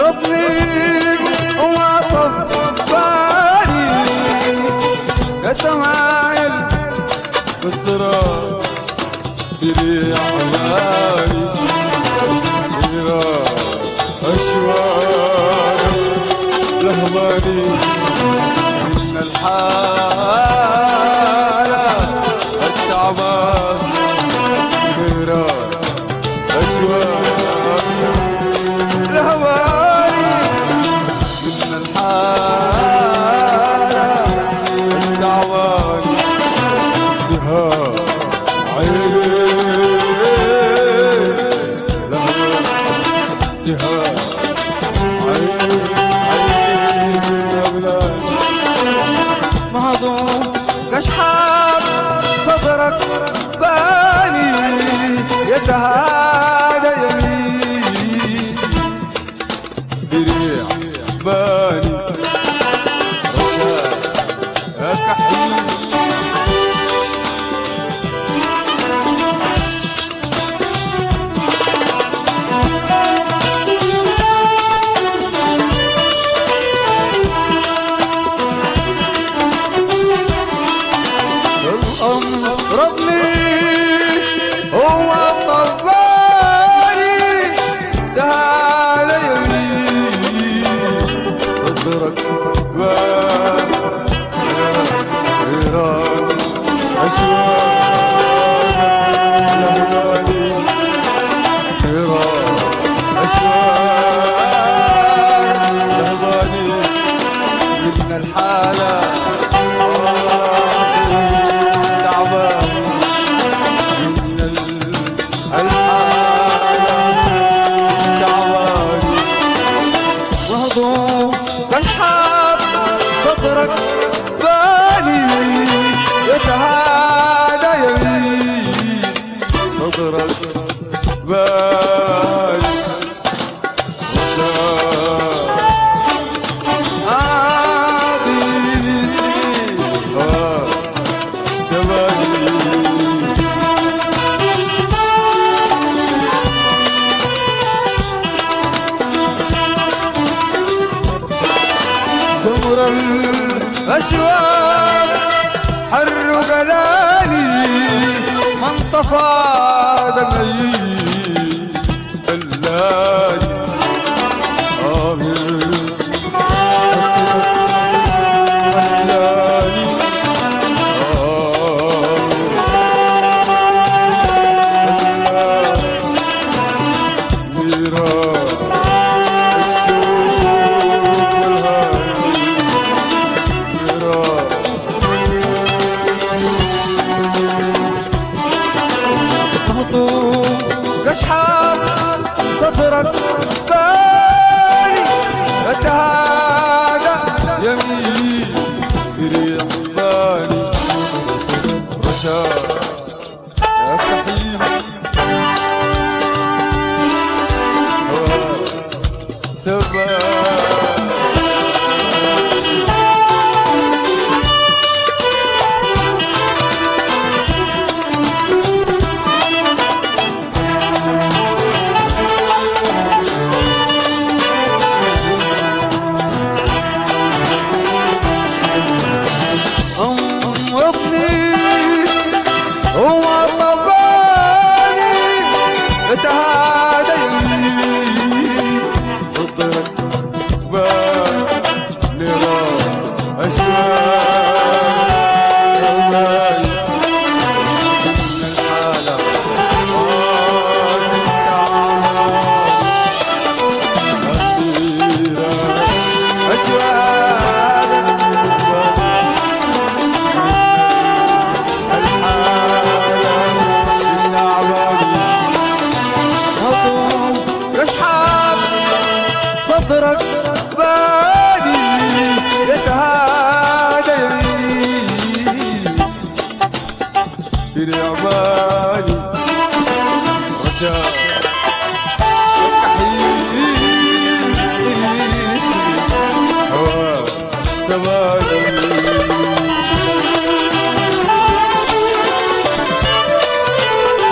ربي وعطف بالي يا سمايل بالسراب بريح بالي أشواق لهباني من الحالة التعبان غيران أشواق لهباني من الحالة التعبان سهام عيني لهباني سهام مهضوم كشحاب صدرك بالي يتهادى يمين بريح بالي يا كحيل ربي هو طبالي تعال يمين صدرك بان غيران أشواق لهباني غيران أشواق لهباني من الحالة كشحاب صدرك بالي يتهادى يمين صدرك بالي دمر الأشواق حر قلالي من طفى دمعي دلالي آمين دلالي كشحاب صدرك بالي يتهادى يمين بريح بالي رشاد يا كحيل سبا هو طبالي يتهادى يمين صدرك بالي أشواق بالي من الحالة صدرك بالي يتهادى يمين بريع بالي رجاء هوا سوالي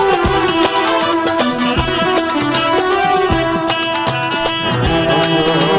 Oh